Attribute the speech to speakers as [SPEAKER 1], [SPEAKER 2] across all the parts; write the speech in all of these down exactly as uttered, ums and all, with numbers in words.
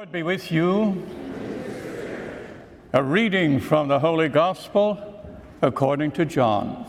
[SPEAKER 1] Lord be with you. A reading from the Holy Gospel according to John.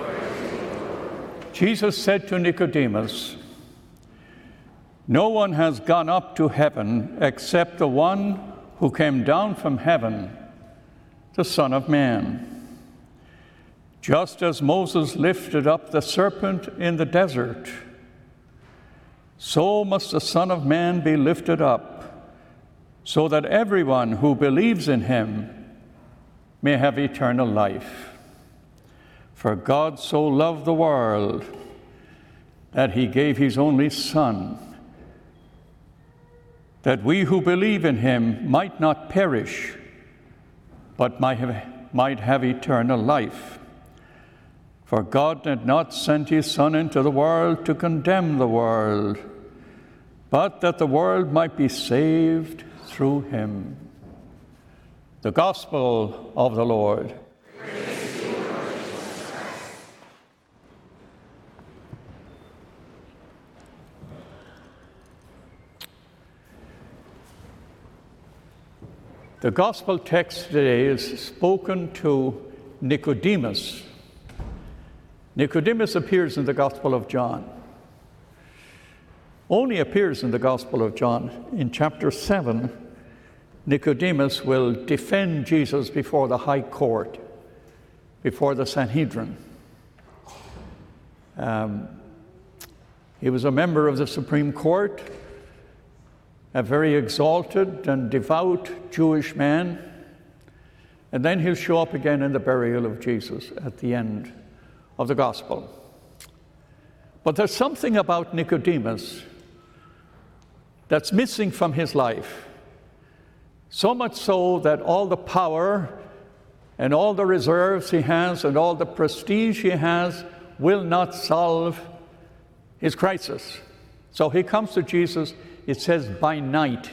[SPEAKER 1] Jesus said to Nicodemus, "No one has gone up to heaven except the one who came down from heaven, the Son of Man. Just as Moses lifted up the serpent in the desert, so must the Son of Man be lifted up, so that everyone who believes in him may have eternal life. For God so loved the world that he gave his only Son, that we who believe in him might not perish, but might have, might have eternal life. For God did not send his Son into the world to condemn the world, but that the world might be saved through him." The Gospel of the Lord.
[SPEAKER 2] Praise to you, Lord Jesus Christ.
[SPEAKER 1] The Gospel text today is spoken to Nicodemus. Nicodemus appears in the Gospel of John. Only appears in the Gospel of John. In chapter seven, Nicodemus will defend Jesus before the high court, before the Sanhedrin. Um, he was a member of the Supreme Court, a very exalted and devout Jewish man, and then he'll show up again in the burial of Jesus at the end of the Gospel. But there's something about Nicodemus that's missing from his life. So much so that all the power and all the reserves he has and all the prestige he has will not solve his crisis. So he comes to Jesus, it says, by night.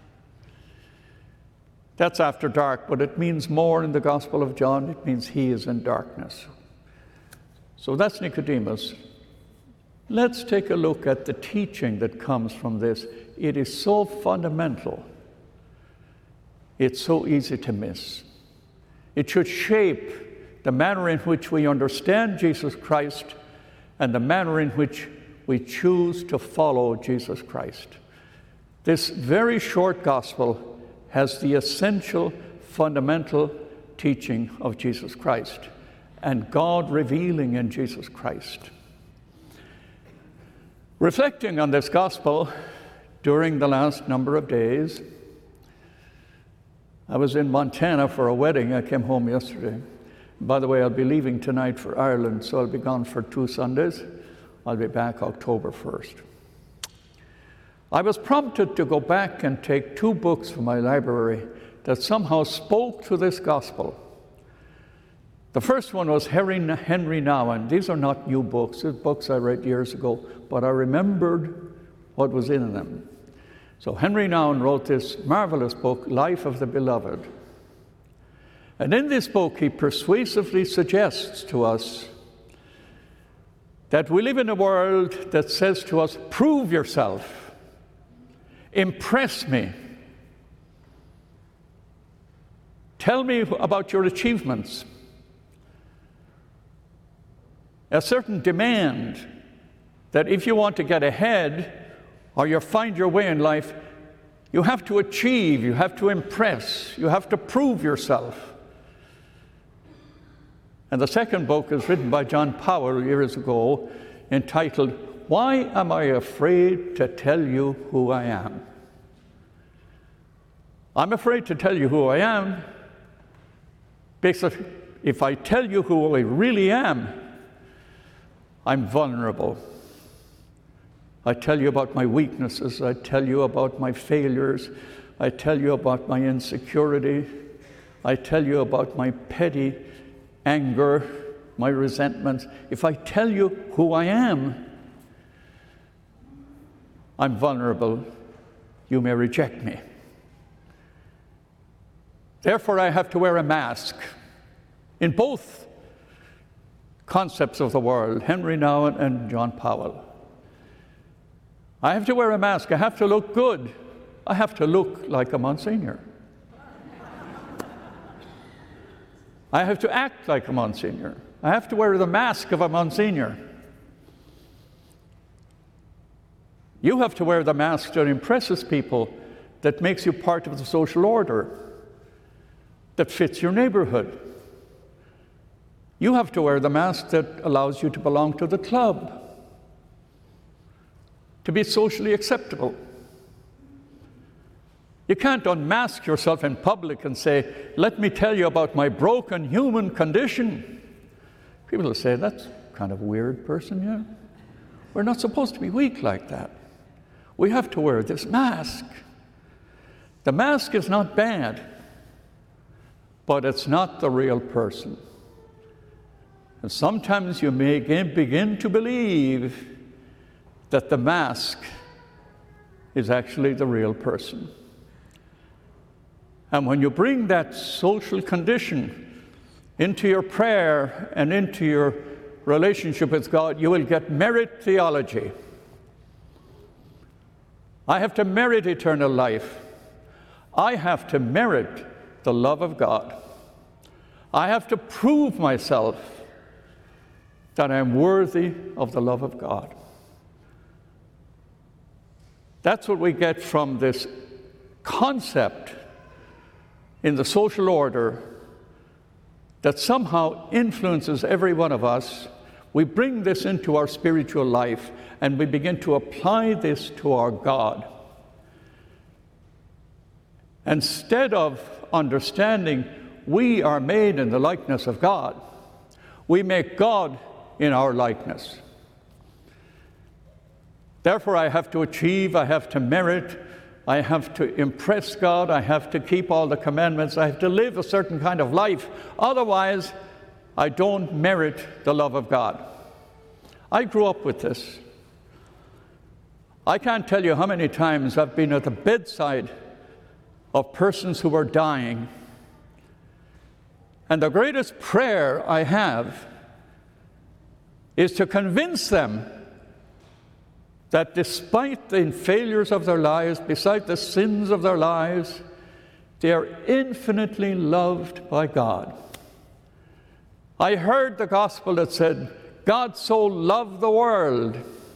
[SPEAKER 1] That's after dark, but it means more in the Gospel of John. It means he is in darkness. So that's Nicodemus. Let's take a look at the teaching that comes from this. It is so fundamental. It's so easy to miss. It should shape the manner in which we understand Jesus Christ and the manner in which we choose to follow Jesus Christ. This very short gospel has the essential, fundamental teaching of Jesus Christ and God revealing in Jesus Christ. Reflecting on this gospel during the last number of days, I was in Montana for a wedding. I came home yesterday. By the way, I'll be leaving tonight for Ireland, so I'll be gone for two Sundays. I'll be back October first. I was prompted to go back and take two books from my library that somehow spoke to this gospel. The first one was Henry Nouwen. These are not new books. These are books I read years ago, but I remembered what was in them. So Henry Nouwen wrote this marvelous book, Life of the Beloved. And in this book, he persuasively suggests to us that we live in a world that says to us, prove yourself, impress me, tell me about your achievements. A certain demand that if you want to get ahead or you find your way in life, you have to achieve, you have to impress, you have to prove yourself. And the second book is written by John Powell years ago, entitled, Why Am I Afraid to Tell You Who I Am? I'm afraid to tell you who I am, because if I tell you who I really am, I'm vulnerable. I tell you about my weaknesses. I tell you about my failures. I tell you about my insecurity. I tell you about my petty anger, my resentments. If I tell you who I am, I'm vulnerable. You may reject me. Therefore, I have to wear a mask in both concepts of the world, Henry Nouwen and John Powell. I have to wear a mask. I have to look good I have to look like a Monsignor. I have to act like a Monsignor. I have to wear the mask of a Monsignor. You have to wear the mask that impresses people, that makes you part of the social order, that fits your neighborhood. You have to wear the mask that allows you to belong to the club, to be socially acceptable. You can't unmask yourself in public and say, let me tell you about my broken human condition. People will say, that's kind of a weird person, yeah? We're not supposed to be weak like that. We have to wear this mask. The mask is not bad, but it's not the real person. And sometimes you may begin to believe that the mask is actually the real person. And when you bring that social condition into your prayer and into your relationship with God, you will get merit theology. I have to merit eternal life. I have to merit the love of God. I have to prove myself that I'm worthy of the love of God. That's what we get from this concept in the social order that somehow influences every one of us. We bring this into our spiritual life and we begin to apply this to our God. Instead of understanding we are made in the likeness of God, we make God in our likeness. Therefore, I have to achieve, I have to merit, I have to impress God, I have to keep all the commandments, I have to live a certain kind of life. Otherwise, I don't merit the love of God. I grew up with this. I can't tell you how many times I've been at the bedside of persons who are dying. And the greatest prayer I have is to convince them that despite the failures of their lives, beside the sins of their lives, they are infinitely loved by God. I heard the gospel that said, God so loved the world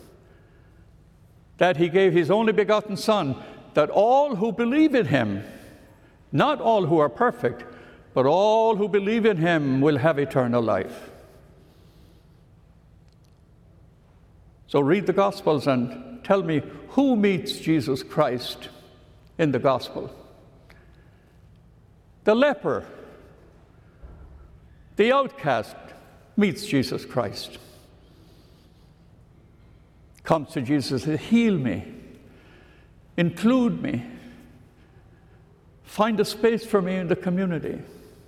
[SPEAKER 1] that he gave his only begotten Son, that all who believe in him, not all who are perfect, but all who believe in him will have eternal life. So read the Gospels and tell me who meets Jesus Christ in the Gospel. The leper, the outcast meets Jesus Christ. Comes to Jesus and says, heal me, include me, find a space for me in the community.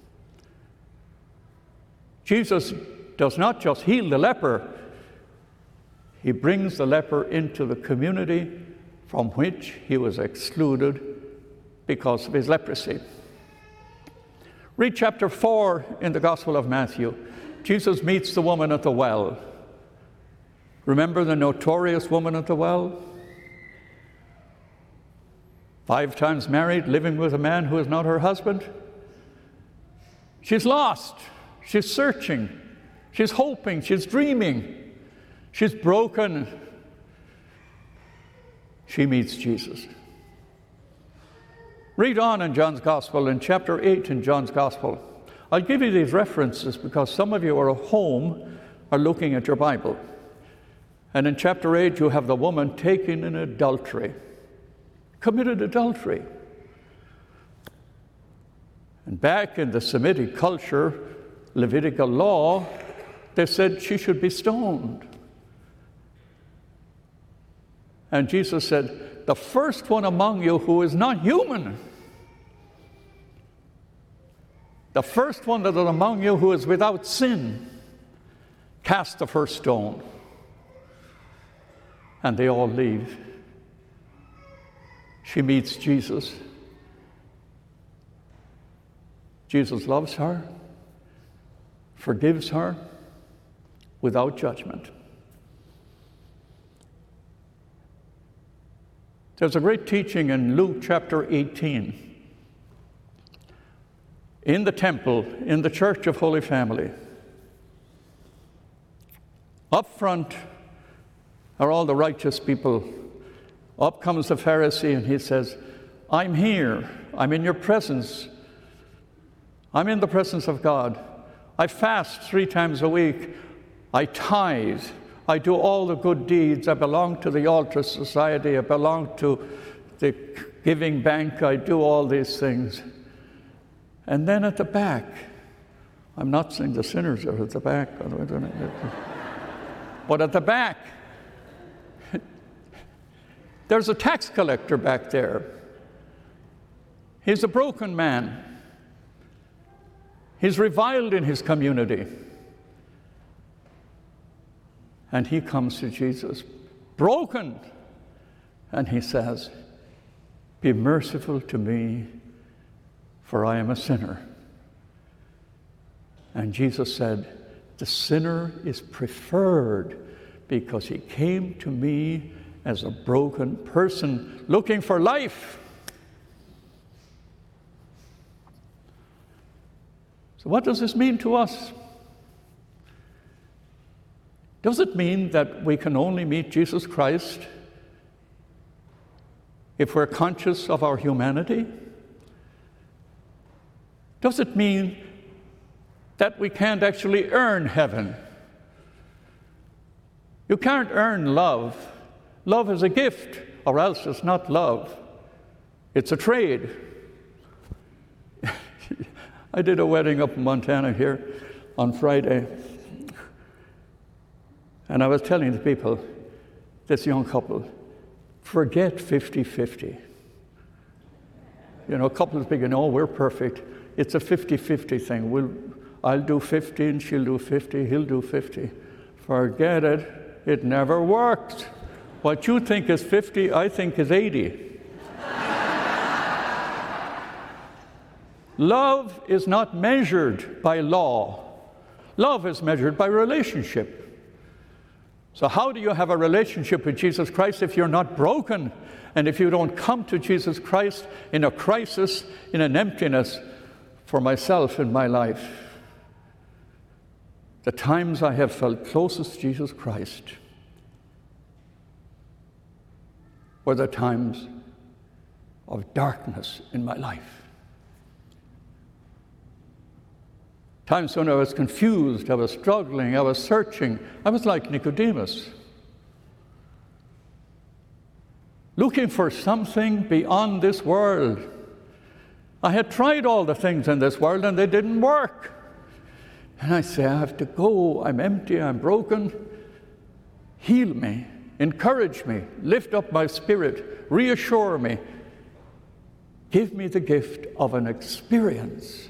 [SPEAKER 1] Jesus does not just heal the leper, he brings the leper into the community from which he was excluded because of his leprosy. Read chapter four in the Gospel of Matthew. Jesus meets the woman at the well. Remember the notorious woman at the well? Five times married, living with a man who is not her husband. She's lost. She's searching. She's hoping. She's dreaming. She's broken. She meets Jesus. Read on in John's Gospel, in chapter eight in John's Gospel. I'll give you these references because some of you are at home are looking at your Bible. And in chapter eight, you have the woman taken in adultery, committed adultery. And back in the Semitic culture, Levitical law, they said she should be stoned. And Jesus said, the first one among you who is not human, the first one that is among you who is without sin, cast the first stone. And they all leave. She meets Jesus. Jesus loves her, forgives her without judgment. There's a great teaching in Luke chapter eighteen. In the temple, in the Church of Holy Family, up front are all the righteous people. Up comes the Pharisee and he says, I'm here. I'm in your presence. I'm in the presence of God. I fast three times a week. I tithe. I do all the good deeds. I belong to the Altar Society. I belong to the giving bank. I do all these things. And then at the back, I'm not saying the sinners are at the back, but at the back, there's a tax collector back there. He's a broken man. He's reviled in his community. And he comes to Jesus, broken, and he says, be merciful to me, for I am a sinner. And Jesus said, the sinner is preferred because he came to me as a broken person looking for life. So what does this mean to us? Does it mean that we can only meet Jesus Christ if we're conscious of our humanity? Does it mean that we can't actually earn heaven? You can't earn love. Love is a gift, or else it's not love. It's a trade. I did a wedding up in Montana here on Friday, and I was telling the people, this young couple, forget fifty-fifty. You know, couples begin, oh, we're perfect. It's a fifty-fifty thing. We'll, I'll do fifty and she'll do fifty, he'll do fifty. Forget it. It never works. What you think is fifty, I think is eighty. Love is not measured by law. Love is measured by relationship. So how do you have a relationship with Jesus Christ if you're not broken, and if you don't come to Jesus Christ in a crisis, in an emptiness for myself in my life? The times I have felt closest to Jesus Christ were the times of darkness in my life. Times when I was confused, I was struggling, I was searching. I was like Nicodemus, looking for something beyond this world. I had tried all the things in this world and they didn't work. And I say, I have to go. I'm empty, I'm broken. Heal me, encourage me, lift up my spirit, reassure me. Give me the gift of an experience.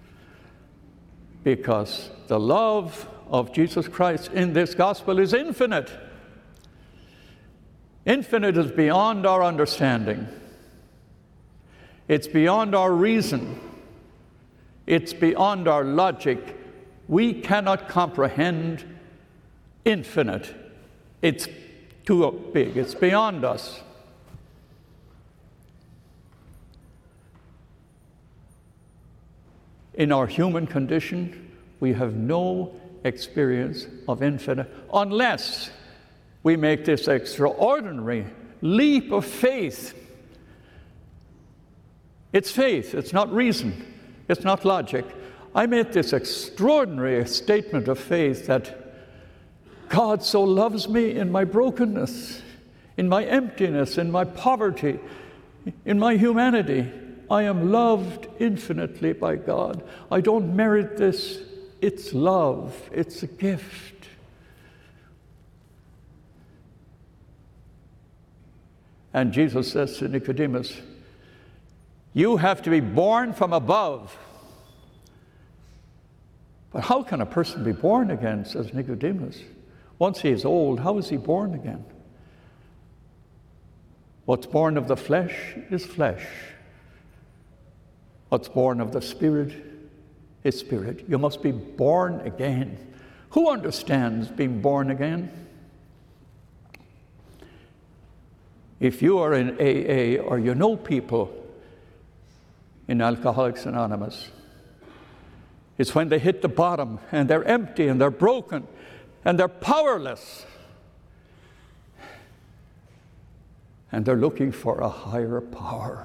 [SPEAKER 1] Because the love of Jesus Christ in this gospel is infinite. Infinite is beyond our understanding. It's beyond our reason. It's beyond our logic. We cannot comprehend infinite. It's too big. It's beyond us. In our human condition, we have no experience of infinite unless we make this extraordinary leap of faith. It's faith, it's not reason, it's not logic. I made this extraordinary statement of faith that God so loves me in my brokenness, in my emptiness, in my poverty, in my humanity. I am loved infinitely by God. I don't merit this. It's love. It's a gift. And Jesus says to Nicodemus, you have to be born from above. But how can a person be born again, says Nicodemus? Once he is old, how is he born again? What's born of the flesh is flesh. What's born of the Spirit is spirit. You must be born again. Who understands being born again? If you are in A A or you know people in Alcoholics Anonymous, it's when they hit the bottom and they're empty and they're broken and they're powerless. And they're looking for a higher power.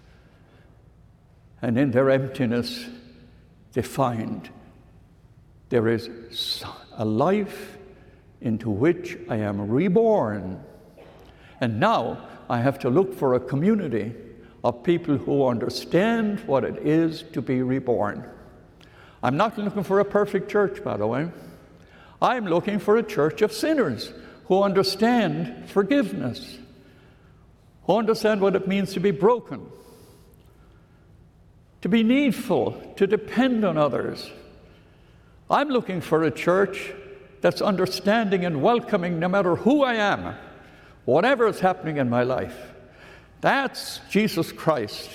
[SPEAKER 1] And in their emptiness, they find there is a life into which I am reborn. And now I have to look for a community of people who understand what it is to be reborn. I'm not looking for a perfect church, by the way. I'm looking for a church of sinners who understand forgiveness, who understand what it means to be broken, to be needful, to depend on others. I'm looking for a church that's understanding and welcoming no matter who I am, whatever is happening in my life. That's Jesus Christ.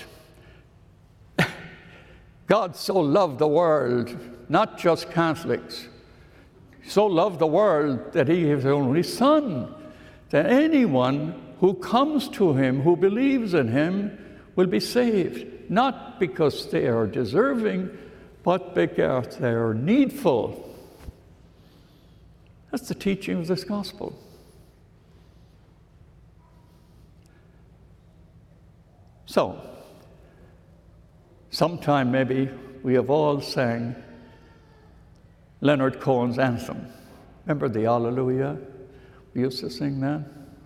[SPEAKER 1] God so loved the world, not just Catholics, so loved the world that he gave his only Son, that anyone who comes to him, who believes in him, will be saved, not because they are deserving, but because they are needful. That's the teaching of this gospel. So, sometime maybe we have all sang Leonard Cohen's anthem. Remember the Alleluia? We used to sing that.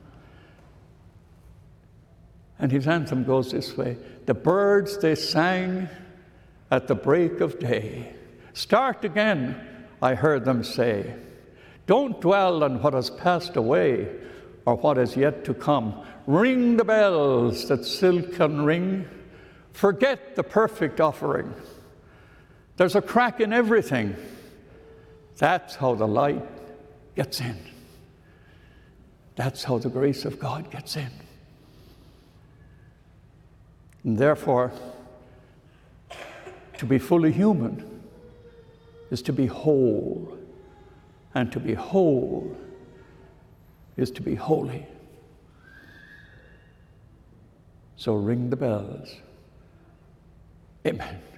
[SPEAKER 1] And his anthem goes this way: the birds they sang at the break of day, start again, I heard them say. Don't dwell on what has passed away or what is yet to come. Ring the bells that still can ring. Forget the perfect offering. There's a crack in everything. That's how the light gets in. That's how the grace of God gets in. And therefore, to be fully human is to be whole. And to be whole is to be holy. So ring the bells. Amen.